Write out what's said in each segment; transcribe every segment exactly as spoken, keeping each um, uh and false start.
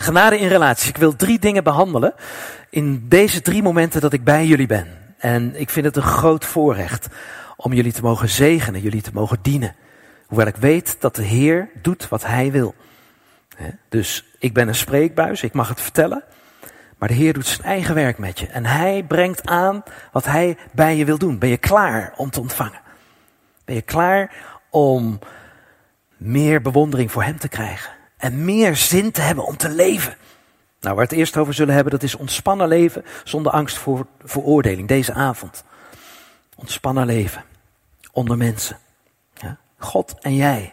Genade in relaties. Ik wil drie dingen behandelen in deze drie momenten dat ik bij jullie ben. En ik vind het een groot voorrecht om jullie te mogen zegenen, jullie te mogen dienen. Hoewel ik weet dat de Heer doet wat Hij wil. Dus ik ben een spreekbuis, ik mag het vertellen. Maar de Heer doet zijn eigen werk met je. En Hij brengt aan wat Hij bij je wil doen. Ben je klaar om te ontvangen? Ben je klaar om meer bewondering voor Hem te krijgen? En meer zin te hebben om te leven? Nou, waar we het eerst over zullen hebben, dat is ontspannen leven zonder angst voor veroordeling. Deze avond. Ontspannen leven. Onder mensen. Ja? God en jij.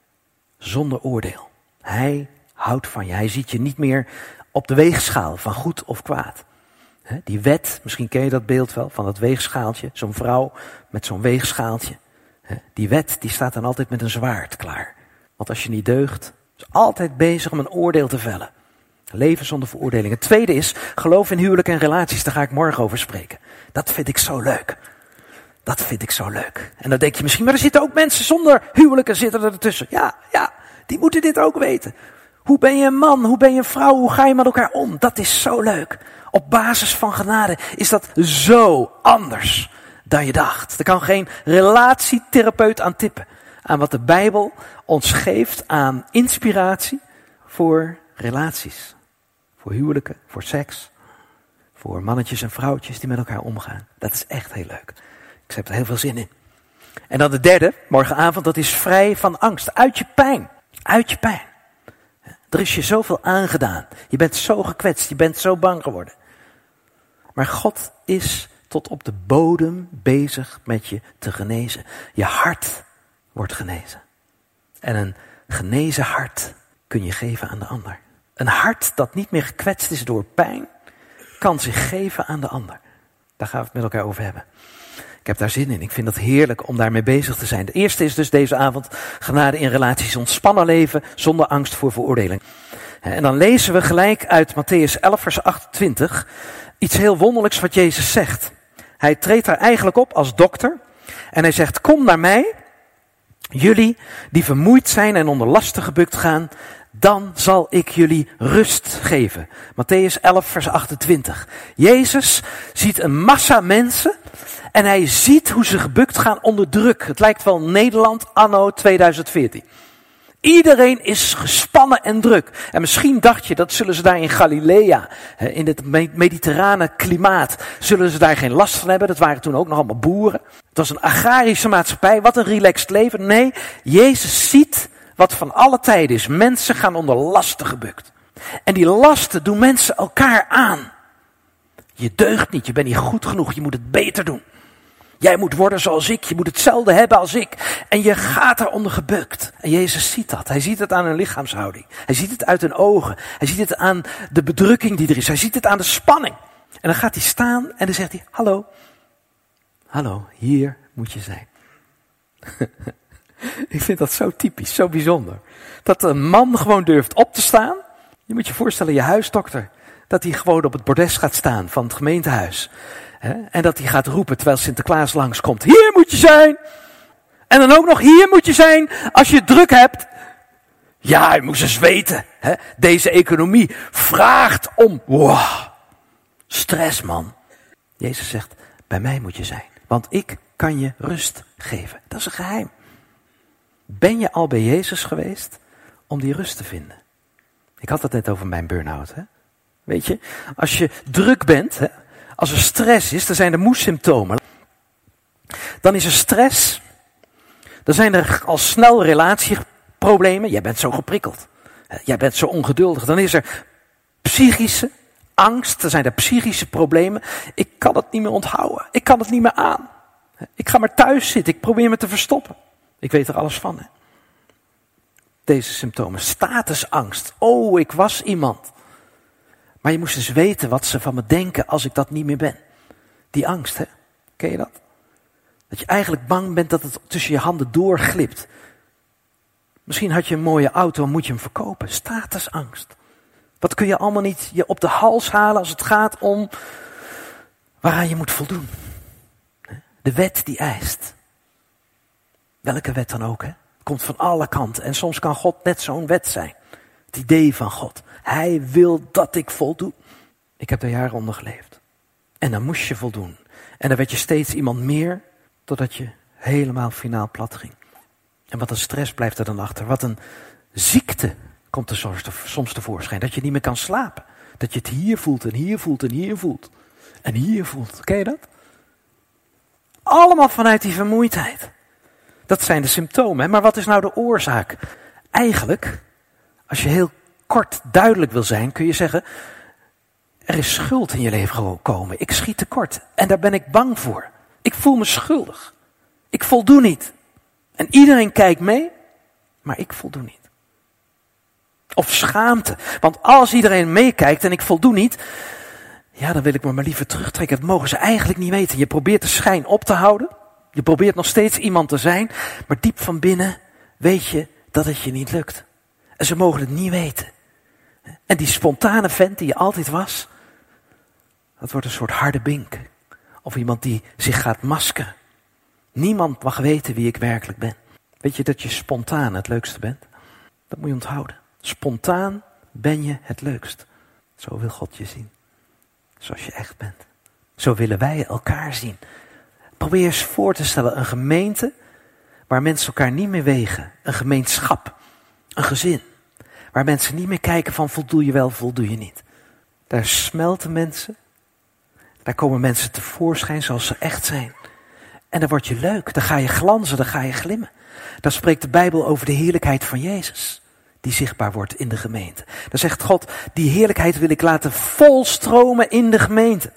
Zonder oordeel. Hij houdt van je. Hij ziet je niet meer op de weegschaal van goed of kwaad. He, die wet, misschien ken je dat beeld wel, van dat weegschaaltje. Zo'n vrouw met zo'n weegschaaltje. He, die wet, die staat dan altijd met een zwaard klaar. Want als je niet deugt, is altijd bezig om een oordeel te vellen. Leven zonder veroordeling. Het tweede is, geloof in huwelijk en relaties. Daar ga ik morgen over spreken. Dat vind ik zo leuk. Dat vind ik zo leuk. En dan denk je misschien, maar er zitten ook mensen zonder huwelijken zitten er ertussen. Ja, ja, die moeten dit ook weten. Hoe ben je een man? Hoe ben je een vrouw? Hoe ga je met elkaar om? Dat is zo leuk. Op basis van genade is dat zo anders dan je dacht. Er kan geen relatietherapeut aan tippen. Aan wat de Bijbel ons geeft aan inspiratie voor relaties. Voor huwelijken, voor seks. Voor mannetjes en vrouwtjes die met elkaar omgaan. Dat is echt heel leuk. Ik heb er heel veel zin in. En dan de derde, morgenavond, dat is vrij van angst. Uit je pijn. Uit je pijn. Er is je zoveel aangedaan. Je bent zo gekwetst. Je bent zo bang geworden. Maar God is tot op de bodem bezig met je te genezen. Je hart wordt genezen. En een genezen hart kun je geven aan de ander. Een hart dat niet meer gekwetst is door pijn, kan zich geven aan de ander. Daar gaan we het met elkaar over hebben. Ik heb daar zin in. Ik vind het heerlijk om daarmee bezig te zijn. De eerste is dus deze avond genade in relaties. Ontspannen leven zonder angst voor veroordeling. En dan lezen we gelijk uit Mattheüs elf vers achtentwintig iets heel wonderlijks wat Jezus zegt. Hij treedt daar eigenlijk op als dokter. En hij zegt, kom naar mij, jullie die vermoeid zijn en onder lasten gebukt gaan, dan zal ik jullie rust geven. Mattheüs elf vers achtentwintig. Jezus ziet een massa mensen en hij ziet hoe ze gebukt gaan onder druk. Het lijkt wel Nederland anno tweeduizend veertien. Iedereen is gespannen en druk. En misschien dacht je, dat zullen ze daar in Galilea, in het mediterrane klimaat, zullen ze daar geen last van hebben. Dat waren toen ook nog allemaal boeren. Het was een agrarische maatschappij. Wat een relaxed leven. Nee, Jezus ziet wat van alle tijden is. Mensen gaan onder lasten gebukt. En die lasten doen mensen elkaar aan. Je deugt niet, je bent niet goed genoeg, je moet het beter doen. Jij moet worden zoals ik, je moet hetzelfde hebben als ik. En je gaat eronder gebukt. En Jezus ziet dat. Hij ziet het aan hun lichaamshouding. Hij ziet het uit hun ogen. Hij ziet het aan de bedrukking die er is. Hij ziet het aan de spanning. En dan gaat hij staan en dan zegt hij, hallo. Hallo, hier moet je zijn. Ik vind dat zo typisch, zo bijzonder. Dat een man gewoon durft op te staan. Je moet je voorstellen, je huisdokter. Dat hij gewoon op het bordes gaat staan van het gemeentehuis. He, en dat hij gaat roepen terwijl Sinterklaas langskomt. Hier moet je zijn. En dan ook nog hier moet je zijn als je het druk hebt. Ja, je moest eens weten. He, deze economie vraagt om wow, stress, man. Jezus zegt, bij mij moet je zijn. Want ik kan je rust geven. Dat is een geheim. Ben je al bij Jezus geweest om die rust te vinden? Ik had het net over mijn burn-out. Hè? Weet je, als je druk bent, hè, als er stress is, dan zijn er moesymptomen. Dan is er stress. Dan zijn er al snel relatieproblemen. Jij bent zo geprikkeld. Jij bent zo ongeduldig. Dan is er psychische angst. Dan zijn er psychische problemen. Ik kan het niet meer onthouden. Ik kan het niet meer aan. Ik ga maar thuis zitten. Ik probeer me te verstoppen. Ik weet er alles van. Hè? Deze symptomen. Statusangst. Oh, ik was iemand. Maar je moest eens weten wat ze van me denken als ik dat niet meer ben. Die angst, hè? Ken je dat? Dat je eigenlijk bang bent dat het tussen je handen doorglipt. Misschien had je een mooie auto en moet je hem verkopen. Statusangst. Wat kun je allemaal niet je op de hals halen als het gaat om waaraan je moet voldoen. De wet die eist. Welke wet dan ook, hè? Komt van alle kanten. En soms kan God net zo'n wet zijn. Het idee van God. Hij wil dat ik voldoe. Ik heb daar jaren onder geleefd. En dan moest je voldoen. En dan werd je steeds iemand meer, totdat je helemaal finaal plat ging. En wat een stress blijft er dan achter. Wat een ziekte komt er soms, soms tevoorschijn. Dat je niet meer kan slapen. Dat je het hier voelt en hier voelt en hier voelt. En hier voelt. Ken je dat? Allemaal vanuit die vermoeidheid. Dat zijn de symptomen. Hè? Maar wat is nou de oorzaak? Eigenlijk, als je heel kort duidelijk wil zijn, kun je zeggen, er is schuld in je leven gekomen. Ik schiet tekort. En daar ben ik bang voor. Ik voel me schuldig. Ik voldoe niet. En iedereen kijkt mee, maar ik voldoe niet. Of schaamte. Want als iedereen meekijkt en ik voldoe niet, ja, dan wil ik me maar liever terugtrekken. Dat mogen ze eigenlijk niet weten. Je probeert de schijn op te houden. Je probeert nog steeds iemand te zijn. Maar diep van binnen weet je dat het je niet lukt. En ze mogen het niet weten. En die spontane vent die je altijd was, dat wordt een soort harde bink. Of iemand die zich gaat maskeren. Niemand mag weten wie ik werkelijk ben. Weet je dat je spontaan het leukste bent? Dat moet je onthouden. Spontaan ben je het leukst. Zo wil God je zien. Zoals je echt bent. Zo willen wij elkaar zien. Probeer eens voor te stellen een gemeente waar mensen elkaar niet meer wegen. Een gemeenschap. Een gezin. Waar mensen niet meer kijken van voldoe je wel, voldoe je niet. Daar smelten mensen. Daar komen mensen tevoorschijn zoals ze echt zijn. En dan word je leuk. Dan ga je glanzen, dan ga je glimmen. Dan spreekt de Bijbel over de heerlijkheid van Jezus. Die zichtbaar wordt in de gemeente. Dan zegt God, die heerlijkheid wil ik laten volstromen in de gemeente.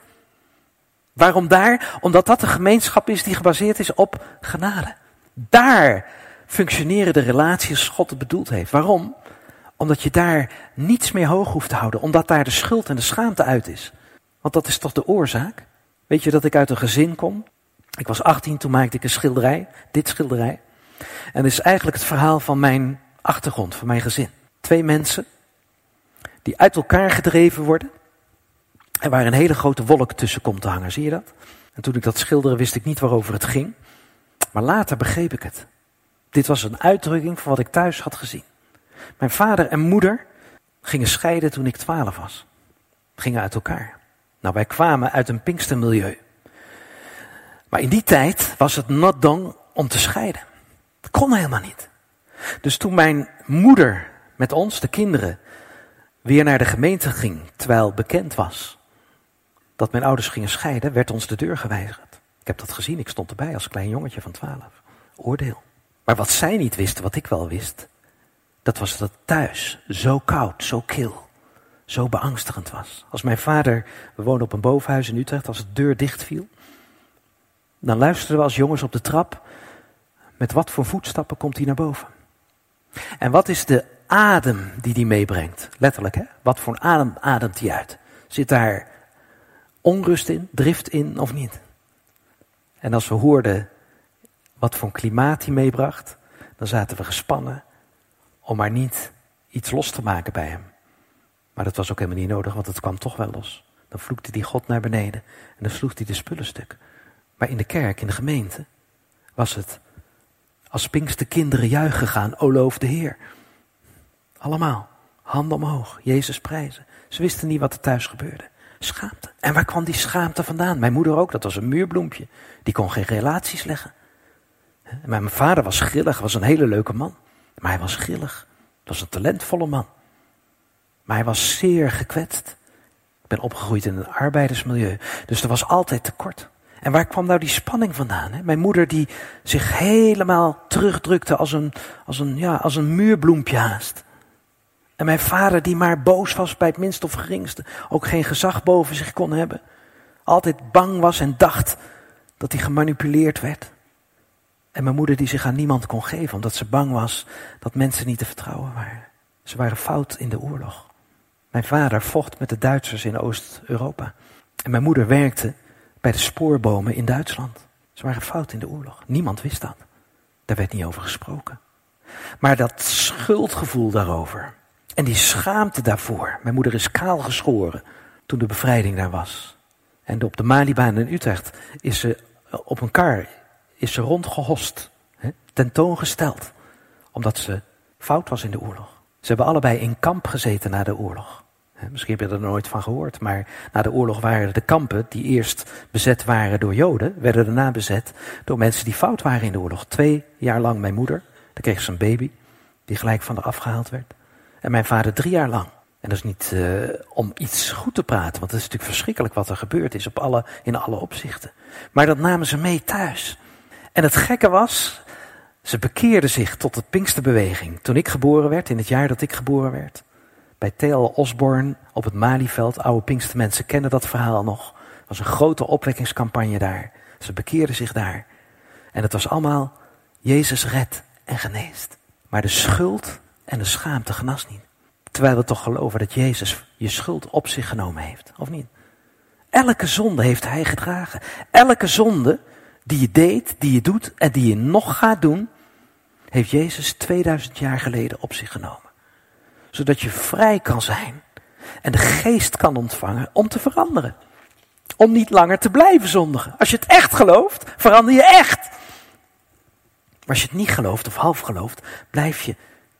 Waarom daar? Omdat dat een gemeenschap is die gebaseerd is op genade. Daar functioneren de relaties zoals God het bedoeld heeft. Waarom? Omdat je daar niets meer hoog hoeft te houden. Omdat daar de schuld en de schaamte uit is. Want dat is toch de oorzaak? Weet je dat ik uit een gezin kom? Ik was achttien, toen maakte ik een schilderij. Dit schilderij. En dat is eigenlijk het verhaal van mijn achtergrond, van mijn gezin. Twee mensen die uit elkaar gedreven worden. En waar een hele grote wolk tussen komt te hangen. Zie je dat? En toen ik dat schilderde wist ik niet waarover het ging. Maar later begreep ik het. Dit was een uitdrukking van wat ik thuis had gezien. Mijn vader en moeder gingen scheiden toen ik twaalf was. Gingen uit elkaar. Nou, wij kwamen uit een Pinkstermilieu. Maar in die tijd was het not done om te scheiden. Dat kon helemaal niet. Dus toen mijn moeder met ons, de kinderen, weer naar de gemeente ging, terwijl bekend was dat mijn ouders gingen scheiden, werd ons de deur geweigerd. Ik heb dat gezien, ik stond erbij als klein jongetje van twaalf. Oordeel. Maar wat zij niet wisten, wat ik wel wist, dat was dat thuis zo koud, zo kil, zo beangstigend was. Als mijn vader, we woonden op een bovenhuis in Utrecht, als de deur dicht viel, dan luisterden we als jongens op de trap, met wat voor voetstappen komt hij naar boven? En wat is de adem die hij meebrengt? Letterlijk, hè? Wat voor adem ademt hij uit? Zit daar onrust in, drift in of niet? En als we hoorden wat voor klimaat hij meebracht, dan zaten we gespannen om maar niet iets los te maken bij hem. Maar dat was ook helemaal niet nodig, want het kwam toch wel los. Dan vloekte hij God naar beneden en dan sloeg hij de spullen stuk. Maar in de kerk, in de gemeente, was het als Pinksterkinderen juichen gaan, o loof de Heer. Allemaal, handen omhoog, Jezus prijzen. Ze wisten niet wat er thuis gebeurde. Schaamte. En waar kwam die schaamte vandaan? Mijn moeder ook, dat was een muurbloempje. Die kon geen relaties leggen. En mijn vader was grillig, was een hele leuke man. Maar hij was grillig. Dat was een talentvolle man. Maar hij was zeer gekwetst. Ik ben opgegroeid in een arbeidersmilieu. Dus er was altijd tekort. En waar kwam nou die spanning vandaan? Hè? Mijn moeder die zich helemaal terugdrukte als een, als, een, ja, als een muurbloempje haast. En mijn vader die maar boos was bij het minste of geringste. Ook geen gezag boven zich kon hebben. Altijd bang was en dacht dat hij gemanipuleerd werd. En mijn moeder die zich aan niemand kon geven. Omdat ze bang was dat mensen niet te vertrouwen waren. Ze waren fout in de oorlog. Mijn vader vocht met de Duitsers in Oost-Europa. En mijn moeder werkte bij de spoorbomen in Duitsland. Ze waren fout in de oorlog. Niemand wist dat. Daar werd niet over gesproken. Maar dat schuldgevoel daarover. En die schaamte daarvoor. Mijn moeder is kaal geschoren toen de bevrijding daar was. En op de Malibaan in Utrecht is ze op een kar is ze rondgehost. Hè, tentoongesteld. Omdat ze fout was in de oorlog. Ze hebben allebei in kamp gezeten na de oorlog. Misschien heb je er nooit van gehoord, maar na de oorlog waren de kampen die eerst bezet waren door Joden, werden daarna bezet door mensen die fout waren in de oorlog. Twee jaar lang mijn moeder, dan kreeg ze een baby die gelijk van haar afgehaald werd. En mijn vader drie jaar lang. En dat is niet uh, om iets goed te praten, want het is natuurlijk verschrikkelijk wat er gebeurd is op alle, in alle opzichten. Maar dat namen ze mee thuis. En het gekke was, ze bekeerden zich tot de Pinksterbeweging. Toen ik geboren werd, in het jaar dat ik geboren werd, bij T L Osborne op het Malieveld, oude Pinkstermensen kennen dat verhaal nog. Er was een grote opwekkingscampagne daar. Ze bekeerden zich daar. En het was allemaal Jezus redt en geneest. Maar de schuld en de schaamte genas niet. Terwijl we toch geloven dat Jezus je schuld op zich genomen heeft, of niet? Elke zonde heeft hij gedragen. Elke zonde die je deed, die je doet en die je nog gaat doen, heeft Jezus tweeduizend jaar geleden op zich genomen. Zodat je vrij kan zijn en de geest kan ontvangen om te veranderen. Om niet langer te blijven zondigen. Als je het echt gelooft, verander je echt. Maar als je het niet gelooft of half gelooft, blijf je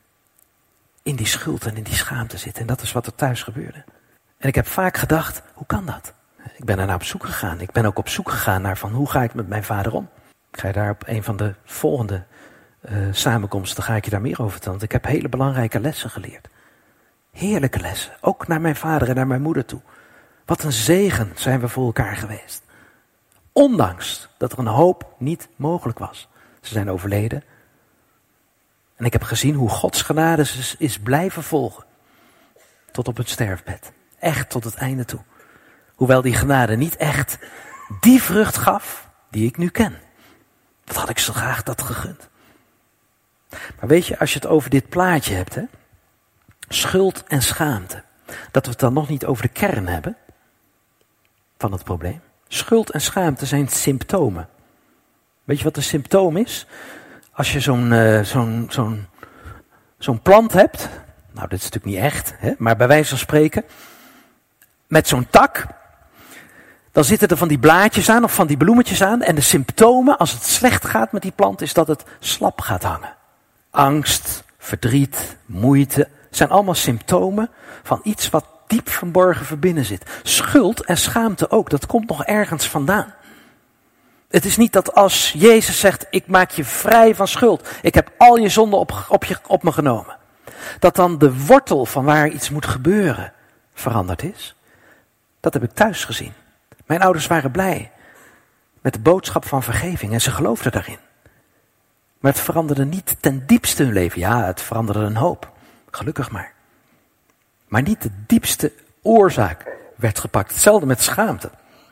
in die schuld en in die schaamte zitten. En dat is wat er thuis gebeurde. En ik heb vaak gedacht, hoe kan dat? Ik ben er naar op zoek gegaan. Ik ben ook op zoek gegaan naar van, hoe ga ik met mijn vader om? Ik ga je daar op een van de volgende uh, samenkomsten, ga ik je daar meer over vertellen. Want ik heb hele belangrijke lessen geleerd. Heerlijke lessen. Ook naar mijn vader en naar mijn moeder toe. Wat een zegen zijn we voor elkaar geweest. Ondanks dat er een hoop niet mogelijk was. Ze zijn overleden. En ik heb gezien hoe Gods genade is blijven volgen. Tot op het sterfbed. Echt tot het einde toe. Hoewel die genade niet echt die vrucht gaf die ik nu ken. Dat had ik zo graag dat gegund. Maar weet je, als je het over dit plaatje hebt, hè, schuld en schaamte. Dat we het dan nog niet over de kern hebben van het probleem. Schuld en schaamte zijn symptomen. Weet je wat een symptoom is? Als je zo'n, uh, zo'n, zo'n, zo'n plant hebt. Nou, dit is natuurlijk niet echt, hè, maar bij wijze van spreken. Met zo'n tak. Dan zitten er van die blaadjes aan of van die bloemetjes aan. En de symptomen, als het slecht gaat met die plant, is dat het slap gaat hangen. Angst, verdriet, moeite. Zijn allemaal symptomen van iets wat diep verborgen verbinnen zit. Schuld en schaamte ook, dat komt nog ergens vandaan. Het is niet dat als Jezus zegt, ik maak je vrij van schuld. Ik heb al je zonden op, op, je, op me genomen. Dat dan de wortel van waar iets moet gebeuren veranderd is. Dat heb ik thuis gezien. Mijn ouders waren blij met de boodschap van vergeving en ze geloofden daarin. Maar het veranderde niet ten diepste hun leven. Ja, het veranderde een hoop. Gelukkig maar. Maar niet de diepste oorzaak werd gepakt. Hetzelfde met schaamte.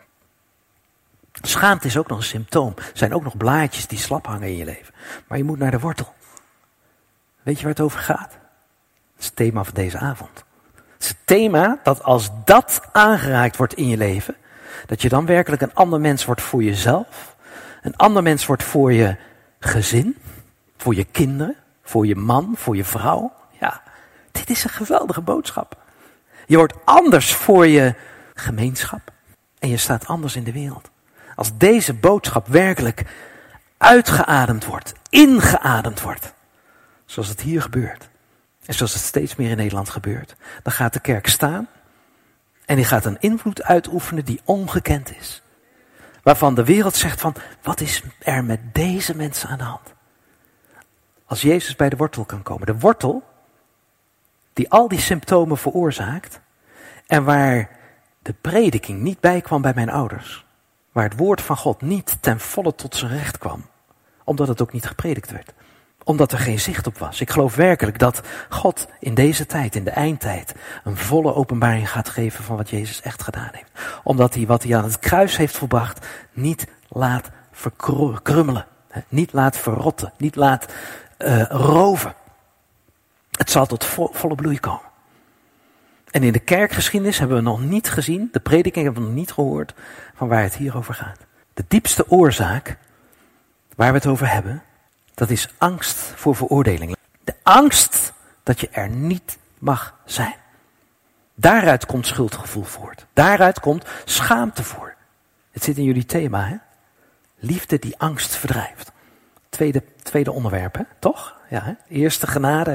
Schaamte is ook nog een symptoom. Er zijn ook nog blaadjes die slap hangen in je leven. Maar je moet naar de wortel. Weet je waar het over gaat? Dat is het thema van deze avond. Het is het thema dat als dat aangeraakt wordt in je leven, dat je dan werkelijk een ander mens wordt voor jezelf. Een ander mens wordt voor je gezin. Voor je kinderen. Voor je man. Voor je vrouw. Ja, dit is een geweldige boodschap. Je wordt anders voor je gemeenschap. En je staat anders in de wereld. Als deze boodschap werkelijk uitgeademd wordt. Ingeademd wordt. Zoals het hier gebeurt. En zoals het steeds meer in Nederland gebeurt. Dan gaat de kerk staan. En die gaat een invloed uitoefenen die ongekend is. Waarvan de wereld zegt van, wat is er met deze mensen aan de hand? Als Jezus bij de wortel kan komen. De wortel die al die symptomen veroorzaakt. En waar de prediking niet bij kwam bij mijn ouders. Waar het woord van God niet ten volle tot zijn recht kwam. Omdat het ook niet gepredikt werd. Omdat er geen zicht op was. Ik geloof werkelijk dat God in deze tijd, in de eindtijd, een volle openbaring gaat geven van wat Jezus echt gedaan heeft. Omdat hij wat hij aan het kruis heeft volbracht niet laat verkrummelen. Niet laat verrotten. Niet laat uh, roven. Het zal tot vo- volle bloei komen. En in de kerkgeschiedenis hebben we nog niet gezien, de prediking hebben we nog niet gehoord, van waar het hier over gaat. De diepste oorzaak waar we het over hebben, dat is angst voor veroordeling. De angst dat je er niet mag zijn. Daaruit komt schuldgevoel voort. Daaruit komt schaamte voor. Het zit in jullie thema, hè? Liefde die angst verdrijft. Tweede, tweede onderwerp, hè? Toch? Ja, hè? Eerste genade, hè?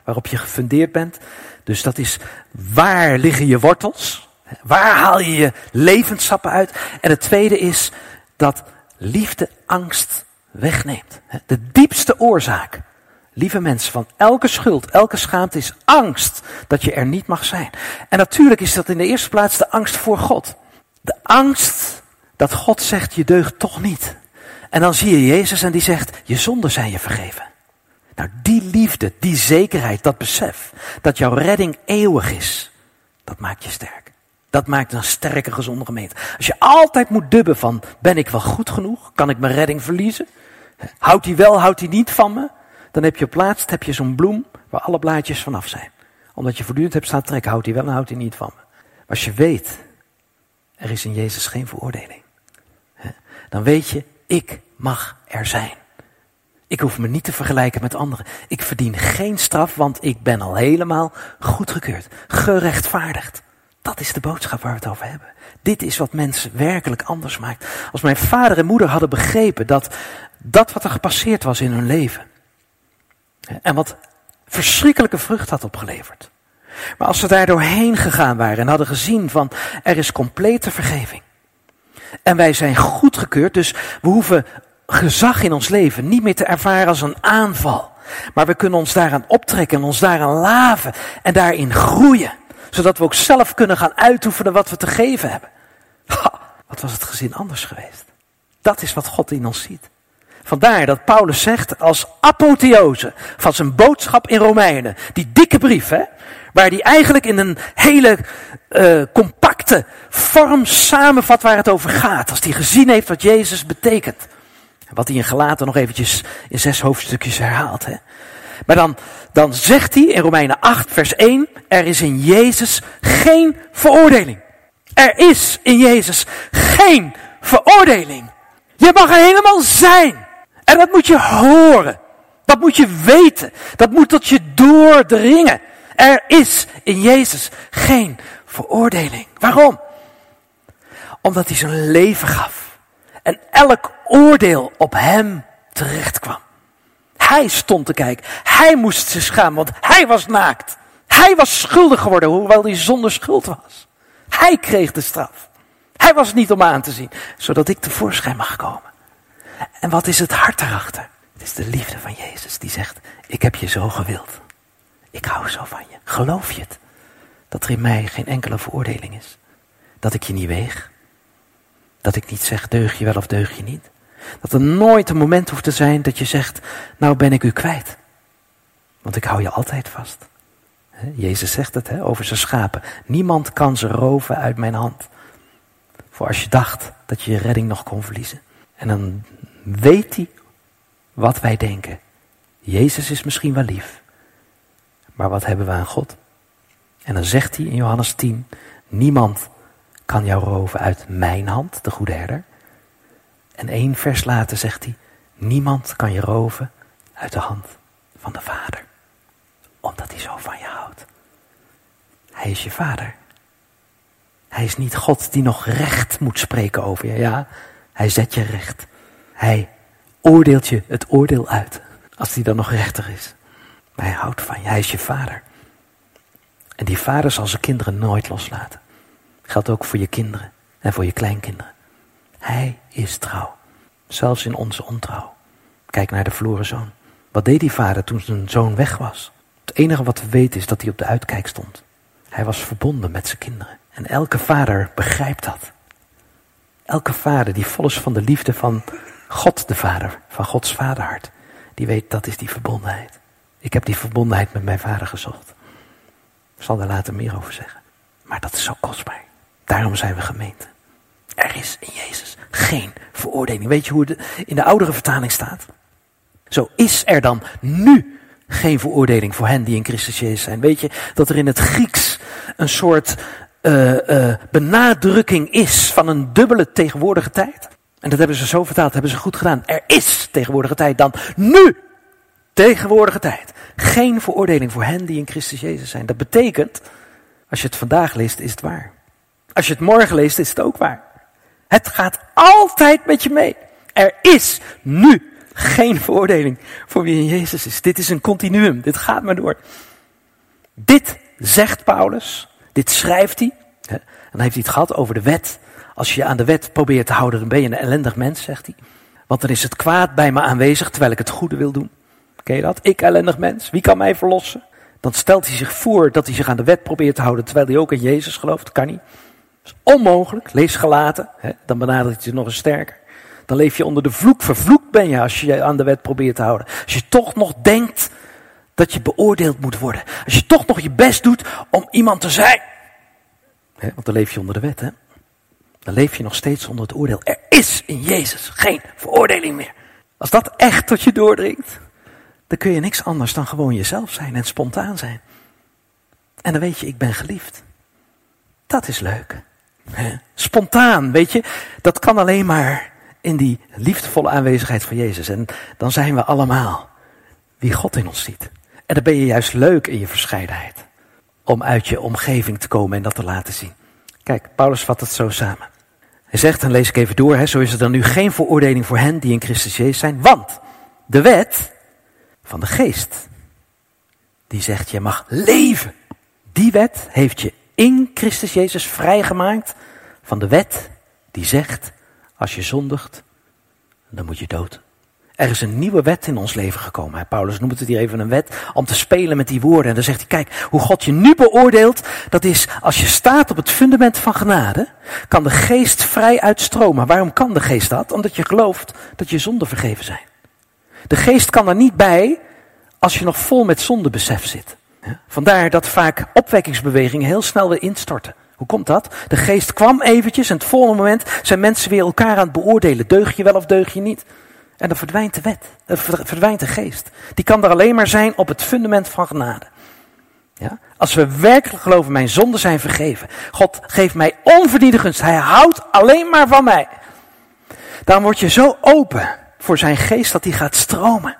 waarop je gefundeerd bent. Dus dat is, waar liggen je wortels? Waar haal je je levenssappen uit? En het tweede is dat liefde angst wegneemt. De diepste oorzaak, lieve mensen, van elke schuld, elke schaamte is angst dat je er niet mag zijn. En natuurlijk is dat in de eerste plaats de angst voor God. De angst dat God zegt, je deugt toch niet. En dan zie je Jezus en die zegt, je zonden zijn je vergeven. Nou, die liefde, die zekerheid, dat besef, dat jouw redding eeuwig is, dat maakt je sterk. Dat maakt een sterke, gezonde gemeente. Als je altijd moet dubben van, ben ik wel goed genoeg? Kan ik mijn redding verliezen? Houdt hij wel, houdt hij niet van me? Dan heb je op laatst heb je zo'n bloem waar alle blaadjes vanaf zijn. Omdat je voortdurend hebt staan trekken, houdt hij wel en houdt hij niet van me. Maar als je weet, er is in Jezus geen veroordeling. Dan weet je, ik mag er zijn. Ik hoef me niet te vergelijken met anderen. Ik verdien geen straf, want ik ben al helemaal goedgekeurd. Gerechtvaardigd. Dat is de boodschap waar we het over hebben. Dit is wat mensen werkelijk anders maakt. Als mijn vader en moeder hadden begrepen dat dat wat er gepasseerd was in hun leven. En wat verschrikkelijke vrucht had opgeleverd. Maar als ze daar doorheen gegaan waren en hadden gezien van er is complete vergeving. En wij zijn goedgekeurd, dus we hoeven gezag in ons leven niet meer te ervaren als een aanval. Maar we kunnen ons daaraan optrekken en ons daaraan laven en daarin groeien. Zodat we ook zelf kunnen gaan uitoefenen wat we te geven hebben. Ha, wat was het gezin anders geweest. Dat is wat God in ons ziet. Vandaar dat Paulus zegt als apotheose van zijn boodschap in Romeinen. Die dikke brief, hè, waar hij eigenlijk in een hele uh, compacte vorm samenvat waar het over gaat. Als hij gezien heeft wat Jezus betekent. Wat hij in Galaten nog eventjes in zes hoofdstukjes herhaalt. Hè. Maar dan, dan zegt hij in Romeinen acht vers één. Er is in Jezus geen veroordeling. Er is in Jezus geen veroordeling. Je mag er helemaal zijn. En dat moet je horen. Dat moet je weten. Dat moet tot je doordringen. Er is in Jezus geen veroordeling. Waarom? Omdat hij zijn leven gaf. En elk oordeel op hem terecht kwam. Hij stond te kijken. Hij moest zich schamen, want hij was naakt. Hij was schuldig geworden, hoewel hij zonder schuld was. Hij kreeg de straf. Hij was niet om aan te zien, zodat ik tevoorschijn mag komen. En wat is het hart daarachter? Het is de liefde van Jezus die zegt, ik heb je zo gewild. Ik hou zo van je. Geloof je het? Dat er in mij geen enkele veroordeling is. Dat ik je niet weeg. Dat ik niet zeg, deug je wel of deug je niet. Dat er nooit een moment hoeft te zijn dat je zegt, nou ben ik u kwijt. Want ik hou je altijd vast. Jezus zegt het he, over zijn schapen. Niemand kan ze roven uit mijn hand. Voor als je dacht dat je je redding nog kon verliezen. En dan weet hij wat wij denken. Jezus is misschien wel lief. Maar wat hebben we aan God? En dan zegt hij in Johannes tien. Niemand kan jou roven uit mijn hand, de goede herder. En één vers later zegt hij. Niemand kan je roven uit de hand van de Vader. Omdat hij zo van je houdt. Hij is je vader. Hij is niet God die nog recht moet spreken over je. Ja, hij zet je recht. Hij oordeelt je het oordeel uit. Als hij dan nog rechter is. Maar hij houdt van je. Hij is je vader. En die vader zal zijn kinderen nooit loslaten. Geldt ook voor je kinderen. En voor je kleinkinderen. Hij is trouw. Zelfs in onze ontrouw. Kijk naar de verloren zoon. Wat deed die vader toen zijn zoon weg was? Het enige wat we weten is dat hij op de uitkijk stond. Hij was verbonden met zijn kinderen. En elke vader begrijpt dat. Elke vader die vol is van de liefde van God de Vader. Van Gods vaderhart. Die weet dat is die verbondenheid. Ik heb die verbondenheid met mijn vader gezocht. Ik zal daar later meer over zeggen. Maar dat is zo kostbaar. Daarom zijn we gemeente. Er is in Jezus geen veroordeling. Weet je hoe het in de oudere vertaling staat? Zo is er dan nu geen veroordeling voor hen die in Christus Jezus zijn. Weet je dat er in het Grieks een soort uh, uh, benadrukking is van een dubbele tegenwoordige tijd? En dat hebben ze zo vertaald, hebben ze goed gedaan. Er is tegenwoordige tijd dan nu tegenwoordige tijd. Geen veroordeling voor hen die in Christus Jezus zijn. Dat betekent, als je het vandaag leest, is het waar. Als je het morgen leest, is het ook waar. Het gaat altijd met je mee. Er is nu geen veroordeling voor wie in Jezus is. Dit is een continuum. Dit gaat maar door. Dit zegt Paulus, dit schrijft hij. Hè, en dan heeft hij het gehad over de wet. Als je je aan de wet probeert te houden, dan ben je een ellendig mens, zegt hij. Want dan is het kwaad bij me aanwezig, terwijl ik het goede wil doen. Ken je dat? Ik ellendig mens, wie kan mij verlossen? Dan stelt hij zich voor dat hij zich aan de wet probeert te houden, terwijl hij ook in Jezus gelooft. Dat kan niet. Dat is onmogelijk. Lees Galaten, hè, dan benadert hij zich nog eens sterker. Dan leef je onder de vloek. Vervloekt ben je als je je aan de wet probeert te houden. Als je toch nog denkt dat je beoordeeld moet worden. Als je toch nog je best doet om iemand te zijn. Hè, want dan leef je onder de wet, hè. Dan leef je nog steeds onder het oordeel. Er is in Jezus geen veroordeling meer. Als dat echt tot je doordringt, dan kun je niks anders dan gewoon jezelf zijn en spontaan zijn. En dan weet je, ik ben geliefd. Dat is leuk. Hè? Spontaan, weet je, dat kan alleen maar in die liefdevolle aanwezigheid van Jezus. En dan zijn we allemaal wie God in ons ziet. En dan ben je juist leuk in je verscheidenheid. Om uit je omgeving te komen en dat te laten zien. Kijk, Paulus vat het zo samen. Hij zegt, en lees ik even door, hè, zo is er dan nu geen veroordeling voor hen die in Christus Jezus zijn. Want de wet van de geest, die zegt, je mag leven. Die wet heeft je in Christus Jezus vrijgemaakt van de wet die zegt, als je zondigt, dan moet je dood. Er is een nieuwe wet in ons leven gekomen. Hè? Paulus noemt het hier even een wet om te spelen met die woorden. En dan zegt hij, kijk, hoe God je nu beoordeelt, dat is als je staat op het fundament van genade, kan de geest vrij uitstromen. Waarom kan de geest dat? Omdat je gelooft dat je zonden vergeven zijn. De geest kan er niet bij als je nog vol met zondebesef zit. Vandaar dat vaak opwekkingsbewegingen heel snel weer instorten. Hoe komt dat? De geest kwam eventjes en het volgende moment zijn mensen weer elkaar aan het beoordelen. Deug je wel of deug je niet? En dan verdwijnt de wet, uh, verdwijnt de geest. Die kan er alleen maar zijn op het fundament van genade. Ja? Als we werkelijk geloven, mijn zonden zijn vergeven. God geeft mij onverdiende gunst. Hij houdt alleen maar van mij. Dan word je zo open voor zijn geest dat hij gaat stromen.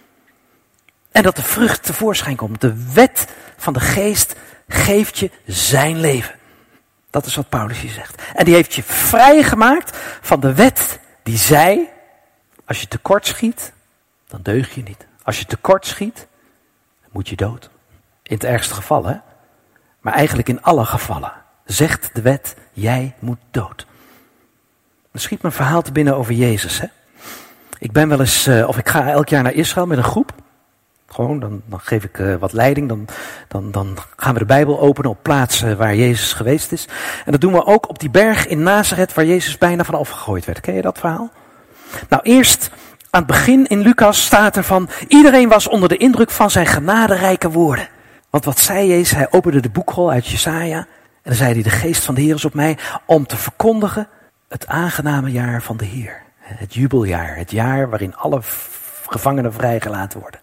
En dat de vrucht tevoorschijn komt. De wet van de geest geeft je zijn leven. Dat is wat Paulus hier zegt. En die heeft je vrijgemaakt van de wet die zei, als je tekort schiet, dan deug je niet. Als je tekort schiet, moet je dood. In het ergste geval, hè? Maar eigenlijk in alle gevallen zegt de wet, jij moet dood. Er schiet me een verhaal te binnen over Jezus, hè? Ik ben wel eens, uh, of ik ga elk jaar naar Israël met een groep. Gewoon, dan, dan geef ik uh, wat leiding. Dan, dan, dan gaan we de Bijbel openen op plaatsen waar Jezus geweest is. En dat doen we ook op die berg in Nazareth waar Jezus bijna van afgegooid werd. Ken je dat verhaal? Nou, eerst aan het begin in Lucas staat er van, iedereen was onder de indruk van zijn genaderijke woorden. Want wat zei Jezus? Hij opende de boekrol uit Jesaja. En dan zei hij, de geest van de Heer is op mij om te verkondigen het aangename jaar van de Heer. Het jubeljaar, het jaar waarin alle gevangenen vrijgelaten worden.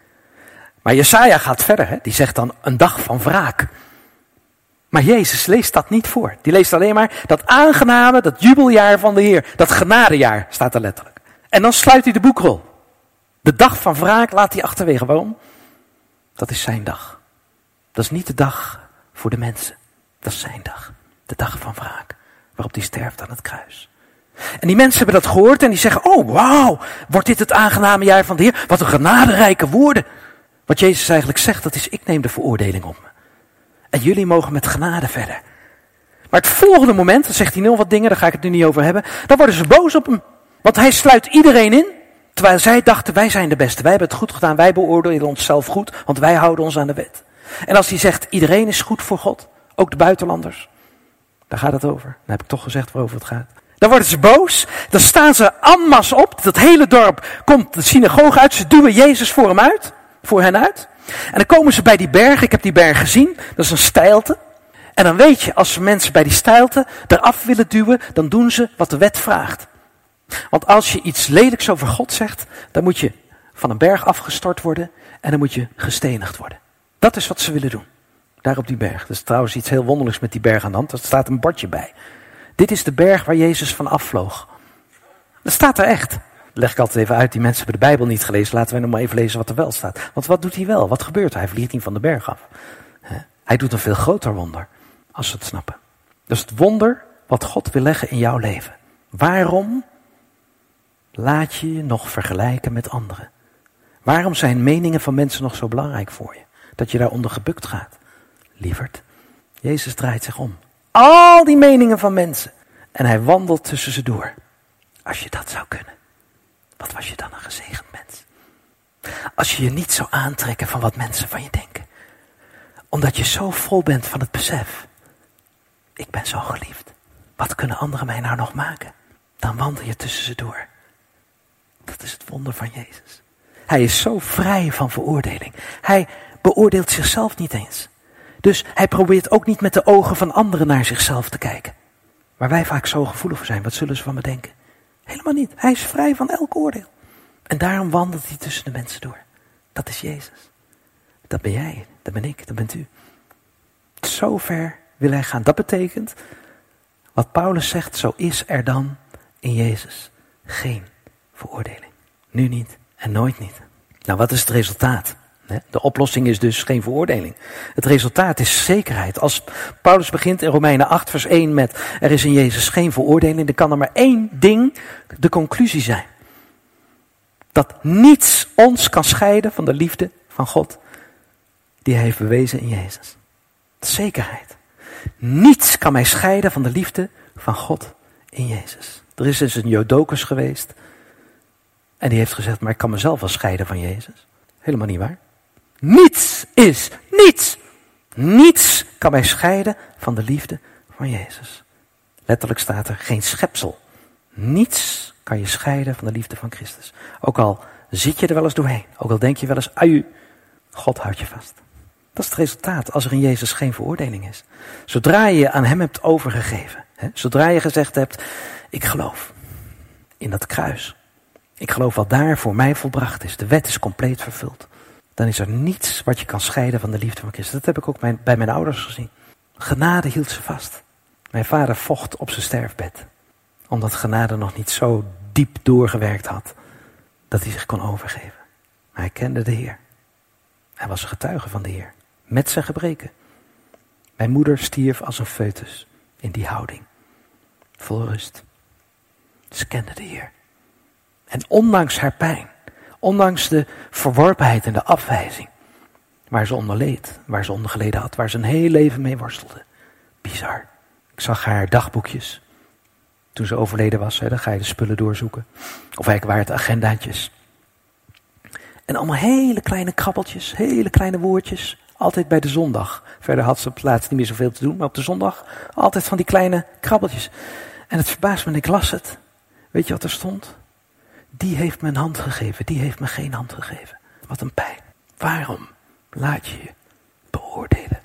Maar Jesaja gaat verder, hè? Die zegt dan een dag van wraak. Maar Jezus leest dat niet voor. Die leest alleen maar dat aangename, dat jubeljaar van de Heer. Dat genadejaar staat er letterlijk. En dan sluit hij de boekrol. De dag van wraak laat hij achterwege. Waarom? Dat is zijn dag. Dat is niet de dag voor de mensen. Dat is zijn dag. De dag van wraak. Waarop hij sterft aan het kruis. En die mensen hebben dat gehoord en die zeggen, oh wauw, wordt dit het aangename jaar van de Heer? Wat een genaderijke woorden. Wat Jezus eigenlijk zegt, dat is, ik neem de veroordeling op me. En jullie mogen met genade verder. Maar het volgende moment, dan zegt hij nog wat dingen, daar ga ik het nu niet over hebben. Dan worden ze boos op hem. Want hij sluit iedereen in. Terwijl zij dachten, wij zijn de beste. Wij hebben het goed gedaan. Wij beoordelen onszelf goed. Want wij houden ons aan de wet. En als hij zegt, iedereen is goed voor God. Ook de buitenlanders. Daar gaat het over. Dan heb ik toch gezegd waarover het gaat. Dan worden ze boos. Dan staan ze en masse op. Dat hele dorp komt de synagoge uit. Ze duwen Jezus voor hem uit. Voor hen uit. En dan komen ze bij die berg. Ik heb die berg gezien. Dat is een steilte. En dan weet je, als mensen bij die steilte eraf willen duwen, dan doen ze wat de wet vraagt. Want als je iets lelijks over God zegt, dan moet je van een berg afgestort worden en dan moet je gestenigd worden. Dat is wat ze willen doen. Daar op die berg. Dat is trouwens iets heel wonderlijks met die berg aan de hand. Er staat een bordje bij. Dit is de berg waar Jezus van afvloog. Dat staat er echt. Dat leg ik altijd even uit. Die mensen hebben de Bijbel niet gelezen. Laten wij nog maar even lezen wat er wel staat. Want wat doet hij wel? Wat gebeurt er? Hij vliegt niet van de berg af. Hij doet een veel groter wonder. Als ze het snappen. Dat is het wonder wat God wil leggen in jouw leven. Waarom laat je je nog vergelijken met anderen? Waarom zijn meningen van mensen nog zo belangrijk voor je? Dat je daaronder gebukt gaat. lieverd. Jezus draait zich om. Al die meningen van mensen. En hij wandelt tussen ze door. Als je dat zou kunnen. Wat was je dan een gezegend mens? Als je je niet zou aantrekken van wat mensen van je denken. Omdat je zo vol bent van het besef. Ik ben zo geliefd. Wat kunnen anderen mij nou nog maken? Dan wandel je tussen ze door. Dat is het wonder van Jezus. Hij is zo vrij van veroordeling. Hij beoordeelt zichzelf niet eens. Dus hij probeert ook niet met de ogen van anderen naar zichzelf te kijken. Waar wij vaak zo gevoelig voor zijn. Wat zullen ze van me denken? Helemaal niet. Hij is vrij van elk oordeel. En daarom wandelt hij tussen de mensen door. Dat is Jezus. Dat ben jij. Dat ben ik. Dat bent u. Zo ver wil hij gaan. Dat betekent, wat Paulus zegt, zo is er dan in Jezus geen veroordeling. Nu niet en nooit niet. Nou, wat is het resultaat? De oplossing is dus geen veroordeling. Het resultaat is zekerheid. Als Paulus begint in Romeinen acht vers één met er is in Jezus geen veroordeling, dan kan er maar één ding de conclusie zijn. Dat niets ons kan scheiden van de liefde van God die hij heeft bewezen in Jezus. Zekerheid. Niets kan mij scheiden van de liefde van God in Jezus. Er is eens een Jodokus geweest en die heeft gezegd, maar ik kan mezelf wel scheiden van Jezus. Helemaal niet waar. Niets is niets. Niets kan mij scheiden van de liefde van Jezus. Letterlijk staat er geen schepsel. Niets kan je scheiden van de liefde van Christus. Ook al zit je er wel eens doorheen. Ook al denk je wel eens, aju, God houdt je vast. Dat is het resultaat als er in Jezus geen veroordeling is. Zodra je je aan hem hebt overgegeven. Hè, zodra je gezegd hebt, ik geloof in dat kruis. Ik geloof wat daar voor mij volbracht is. De wet is compleet vervuld. Dan is er niets wat je kan scheiden van de liefde van Christus. Dat heb ik ook mijn, bij mijn ouders gezien. Genade hield ze vast. Mijn vader vocht op zijn sterfbed. Omdat genade nog niet zo diep doorgewerkt had. Dat hij zich kon overgeven. Maar hij kende de Heer. Hij was een getuige van de Heer. Met zijn gebreken. Mijn moeder stierf als een foetus. In die houding. Vol rust. Ze kende de Heer. En ondanks haar pijn. Ondanks de verworpenheid en de afwijzing. Waar ze onder leed. Waar ze onder geleden had. Waar ze een heel leven mee worstelde. Bizar. Ik zag haar dagboekjes. Toen ze overleden was. Hè, dan ga je de spullen doorzoeken. Of eigenlijk waren het agendaatjes. En allemaal hele kleine krabbeltjes. Hele kleine woordjes. Altijd bij de zondag. Verder had ze op het laatst niet meer zoveel te doen. Maar op de zondag altijd van die kleine krabbeltjes. En het verbaast me en ik las het. Weet je wat er stond? Die heeft me een hand gegeven. Die heeft me geen hand gegeven. Wat een pijn. Waarom laat je je beoordelen?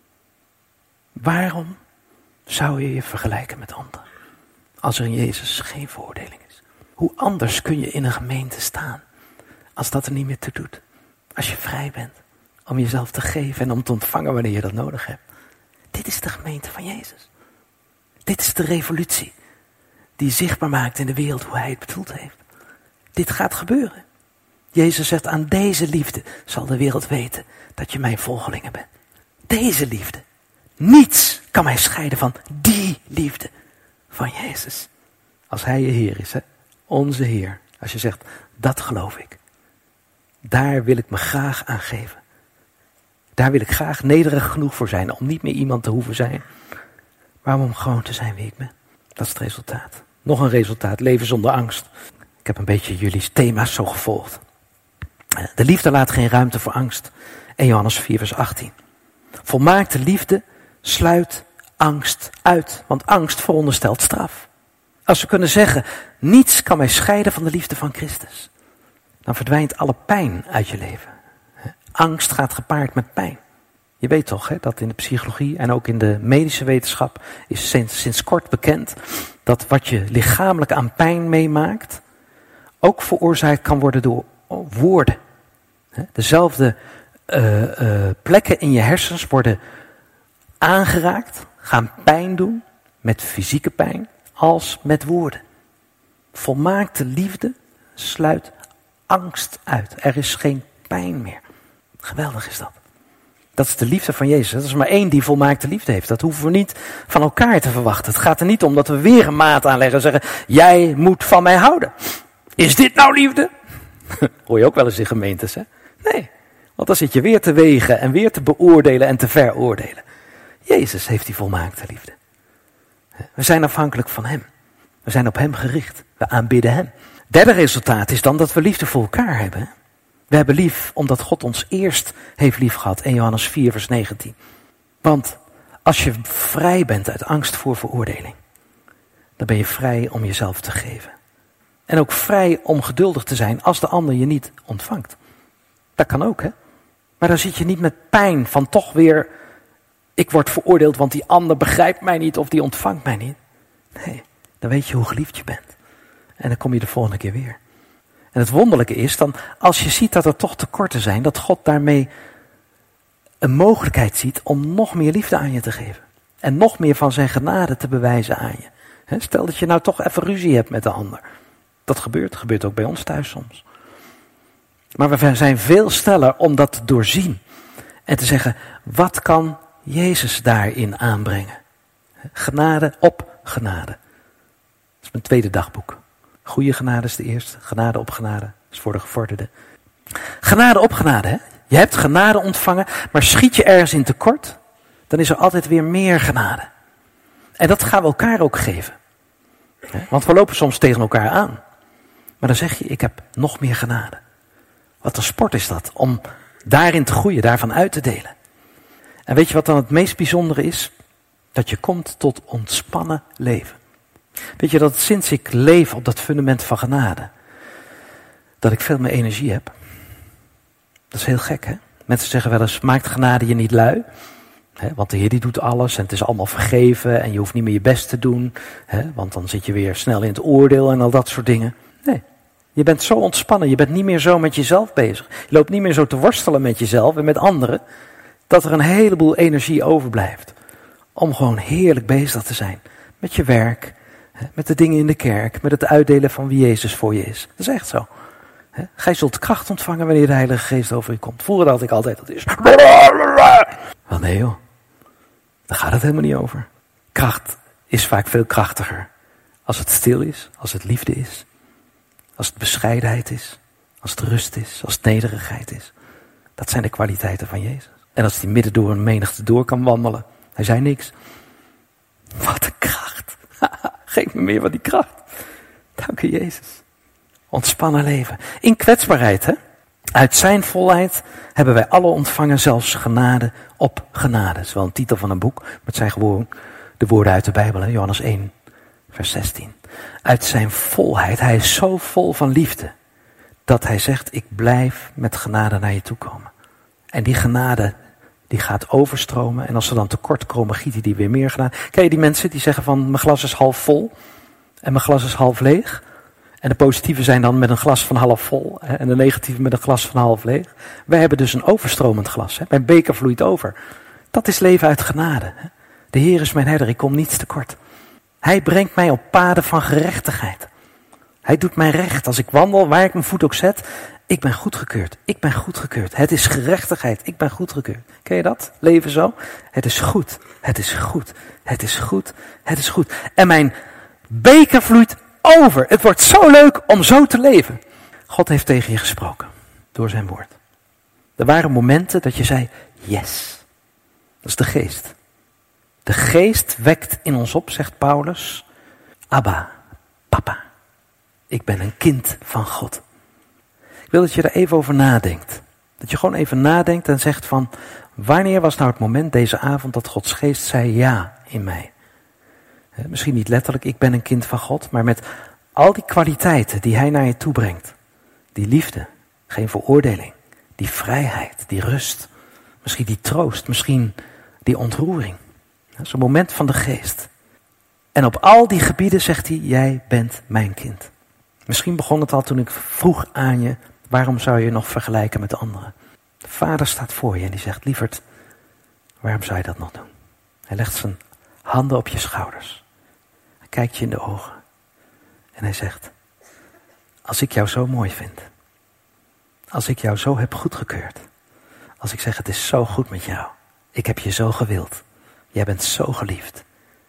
Waarom zou je je vergelijken met anderen? Als er in Jezus geen veroordeling is. Hoe anders kun je in een gemeente staan? Als dat er niet meer toe doet. Als je vrij bent. Om jezelf te geven en om te ontvangen wanneer je dat nodig hebt. Dit is de gemeente van Jezus. Dit is de revolutie. Die zichtbaar maakt in de wereld hoe hij het bedoeld heeft. Dit gaat gebeuren. Jezus zegt, aan deze liefde zal de wereld weten dat je mijn volgelingen bent. Deze liefde. Niets kan mij scheiden van die liefde van Jezus. Als hij je Heer is, hè? Onze Heer. Als je zegt, dat geloof ik. Daar wil ik me graag aan geven. Daar wil ik graag nederig genoeg voor zijn. Om niet meer iemand te hoeven zijn. Maar om gewoon te zijn wie ik ben. Dat is het resultaat. Nog een resultaat. Leven zonder angst. Ik heb een beetje jullie thema's zo gevolgd. De liefde laat geen ruimte voor angst. eerste Johannes vier vers achttien. Volmaakte liefde sluit angst uit. Want angst veronderstelt straf. Als we kunnen zeggen, niets kan mij scheiden van de liefde van Christus. Dan verdwijnt alle pijn uit je leven. Angst gaat gepaard met pijn. Je weet toch hè, dat in de psychologie en ook in de medische wetenschap is sinds, sinds kort bekend dat wat je lichamelijk aan pijn meemaakt ook veroorzaakt kan worden door woorden. Dezelfde uh, uh, plekken in je hersens worden aangeraakt, gaan pijn doen met fysieke pijn als met woorden. Volmaakte liefde sluit angst uit. Er is geen pijn meer. Geweldig is dat. Dat is de liefde van Jezus. Dat is maar één die volmaakte liefde heeft. Dat hoeven we niet van elkaar te verwachten. Het gaat er niet om dat we weer een maat aanleggen en zeggen, jij moet van mij houden. Is dit nou liefde? Hoor je ook wel eens in gemeentes, hè? Nee. Want dan zit je weer te wegen en weer te beoordelen en te veroordelen. Jezus heeft die volmaakte liefde. We zijn afhankelijk van hem. We zijn op hem gericht. We aanbidden hem. Derde resultaat is dan dat we liefde voor elkaar hebben. We hebben lief omdat God ons eerst heeft lief gehad. Eerste Johannes vier vers negentien. Want als je vrij bent uit angst voor veroordeling, dan ben je vrij om jezelf te geven. En ook vrij om geduldig te zijn als de ander je niet ontvangt. Dat kan ook, hè. Maar dan zit je niet met pijn van toch weer, ik word veroordeeld want die ander begrijpt mij niet of die ontvangt mij niet. Nee, dan weet je hoe geliefd je bent. En dan kom je de volgende keer weer. En het wonderlijke is dan, als je ziet dat er toch tekorten zijn, dat God daarmee een mogelijkheid ziet om nog meer liefde aan je te geven. En nog meer van zijn genade te bewijzen aan je. He, stel dat je nou toch even ruzie hebt met de ander. Dat gebeurt, dat gebeurt ook bij ons thuis soms. Maar we zijn veel sneller om dat te doorzien. En te zeggen, wat kan Jezus daarin aanbrengen? Genade op genade. Dat is mijn tweede dagboek. Goede genade is de eerste, genade op genade is voor de gevorderde. Genade op genade, hè? Je hebt genade ontvangen, maar schiet je ergens in tekort, dan is er altijd weer meer genade. En dat gaan we elkaar ook geven. Want we lopen soms tegen elkaar aan. Maar dan zeg je, ik heb nog meer genade. Wat een sport is dat, om daarin te groeien, daarvan uit te delen. En weet je wat dan het meest bijzondere is? Dat je komt tot ontspannen leven. Weet je dat sinds ik leef op dat fundament van genade, dat ik veel meer energie heb? Dat is heel gek, hè? Mensen zeggen wel eens, maakt genade je niet lui? He, want de Heer die doet alles en het is allemaal vergeven en je hoeft niet meer je best te doen. He, want dan zit je weer snel in het oordeel en al dat soort dingen. Nee, je bent zo ontspannen, je bent niet meer zo met jezelf bezig. Je loopt niet meer zo te worstelen met jezelf en met anderen, dat er een heleboel energie overblijft. Om gewoon heerlijk bezig te zijn met je werk, met de dingen in de kerk, met het uitdelen van wie Jezus voor je is. Dat is echt zo. He, gij zult kracht ontvangen wanneer de Heilige Geest over je komt. Vroeger had ik altijd, dat is... Wel nee joh, daar gaat het helemaal niet over. Kracht is vaak veel krachtiger. Als het stil is, als het liefde is. Als het bescheidenheid is. Als het rust is, als het nederigheid is. Dat zijn de kwaliteiten van Jezus. En als hij midden door een menigte door kan wandelen. Hij zei niks. Wat een kracht. Geef me meer van die kracht. Dank u Jezus. Ontspannen leven. In kwetsbaarheid, hè. Uit zijn volheid hebben wij alle ontvangen, zelfs genade op genade. Dat is wel een titel van een boek, maar het zijn gewoon de woorden uit de Bijbel, hè? Johannes één, vers zestien. Uit zijn volheid, hij is zo vol van liefde, dat hij zegt, ik blijf met genade naar je toe komen. En die genade, die gaat overstromen en als ze dan tekort komen, giet hij die weer meer genade. Ken je die mensen die zeggen van, mijn glas is half vol en mijn glas is half leeg? En de positieve zijn dan met een glas van half vol. Hè, en de negatieve met een glas van half leeg. Wij hebben dus een overstromend glas. Hè. Mijn beker vloeit over. Dat is leven uit genade. Hè. De Heer is mijn herder, ik kom niets tekort. Hij brengt mij op paden van gerechtigheid. Hij doet mij recht. Als ik wandel, waar ik mijn voet ook zet. Ik ben goedgekeurd. Ik ben goedgekeurd. Het is gerechtigheid. Ik ben goedgekeurd. Ken je dat? Leven zo? Het is goed. Het is goed. Het is goed. Het is goed. En mijn beker vloeit over. Het wordt zo leuk om zo te leven. God heeft tegen je gesproken. Door zijn woord. Er waren momenten dat je zei, yes. Dat is de geest. De geest wekt in ons op, zegt Paulus. Abba, papa. Ik ben een kind van God. Ik wil dat je er even over nadenkt. Dat je gewoon even nadenkt en zegt van, wanneer was nou het moment deze avond dat Gods geest zei ja in mij? Misschien niet letterlijk, ik ben een kind van God, maar met al die kwaliteiten die hij naar je toe brengt. Die liefde, geen veroordeling, die vrijheid, die rust, misschien die troost, misschien die ontroering. Dat is een moment van de geest. En op al die gebieden zegt hij, jij bent mijn kind. Misschien begon het al toen ik vroeg aan je, waarom zou je nog vergelijken met de anderen? De vader staat voor je en die zegt, lieverd, waarom zou je dat nog doen? Hij legt zijn handen op je schouders. Hij kijkt je in de ogen. En hij zegt, als ik jou zo mooi vind. Als ik jou zo heb goedgekeurd. Als ik zeg, het is zo goed met jou. Ik heb je zo gewild. Jij bent zo geliefd.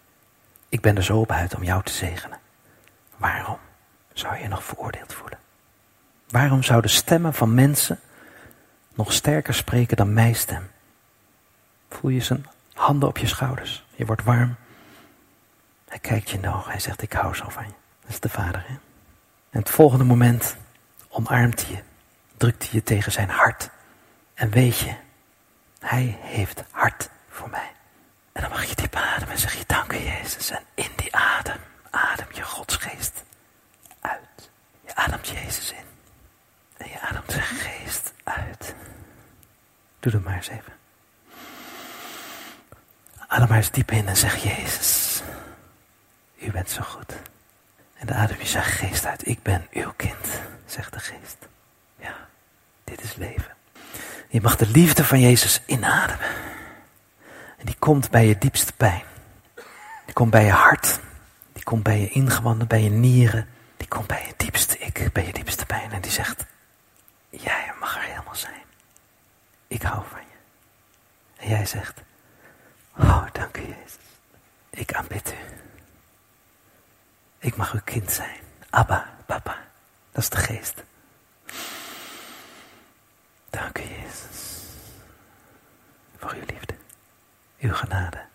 Ik ben er zo op uit om jou te zegenen. Waarom zou je je nog veroordeeld voelen? Waarom zouden stemmen van mensen nog sterker spreken dan mijn stem. Voel je zijn handen op je schouders. Je wordt warm. Hij kijkt je in de ogen. Hij zegt, ik hou zo van je. Dat is de Vader, hè? En het volgende moment omarmt hij je. Drukt hij je tegen zijn hart. En weet je, hij heeft hart voor mij. En dan mag je diep ademen en zeg je, dank u Jezus. En in die adem, adem je Gods geest uit. Je ademt Jezus in. En je ademt zijn geest uit. Doe dat maar eens even. Adem maar eens diep in en zeg, Jezus, u bent zo goed. En dan adem je zijn geest uit. Ik ben uw kind, zegt de geest. Ja, dit is leven. Je mag de liefde van Jezus inademen. En die komt bij je diepste pijn. Die komt bij je hart. Die komt bij je ingewanden, bij je nieren. Die komt bij je diepste ik, bij je diepste pijn. En die zegt, jij mag er helemaal zijn. Ik hou van je. En jij zegt, oh, dank u Jezus. Ik aanbid u. Ik mag uw kind zijn. Abba, papa. Dat is de geest. Dank u Jezus. Voor uw liefde. Uw genade.